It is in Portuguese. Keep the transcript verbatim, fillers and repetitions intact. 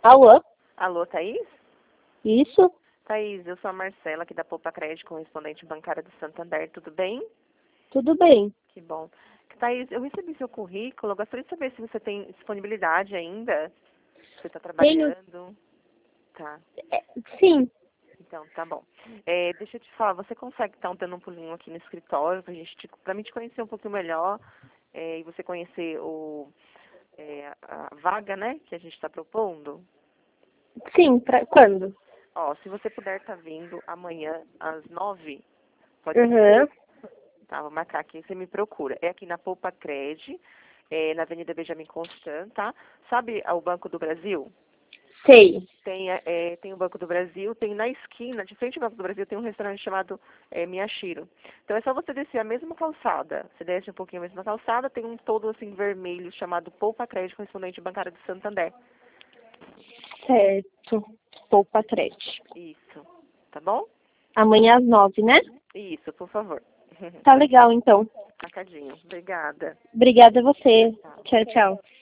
Alô? Alô, Thaís? Isso? Thaís, eu sou a Marcela, aqui da Poupa Crédito, correspondente bancária do Santander. Tudo bem? Tudo bem. Que bom. Thaís, eu recebi seu currículo. Eu gostaria de saber se você tem disponibilidade ainda. Você está Tenho. trabalhando? Tá. é, Sim. Então, tá bom. É, deixa eu te falar, você consegue estar dando um pulinho aqui no escritório pra gente te, pra mim te conhecer um pouquinho melhor é, e você conhecer o, é, a vaga, né, que a gente está propondo? Sim, pra quando? Ó, se você puder estar vindo amanhã às nove, pode ser? Uhum. Tá, vou marcar aqui, você me procura. É aqui na Poupa Cred, é, na Avenida Benjamin Constant, tá? Sabe ah, o Banco do Brasil? Sei. Tem, é, tem o Banco do Brasil, tem na esquina, de frente ao Banco do Brasil, tem um restaurante chamado é, Miyashiro. Então é só você descer a mesma calçada. Você desce um pouquinho a mesma calçada, tem um todo assim vermelho chamado Poupa Cred, correspondente bancária do Santander. Certo. Poupa Crédito. Isso. Tá bom? Amanhã às nove, né? Isso, por favor. Tá legal, então. Marcadinho. Obrigada. Obrigada a você. Tchau. Tchau, tchau.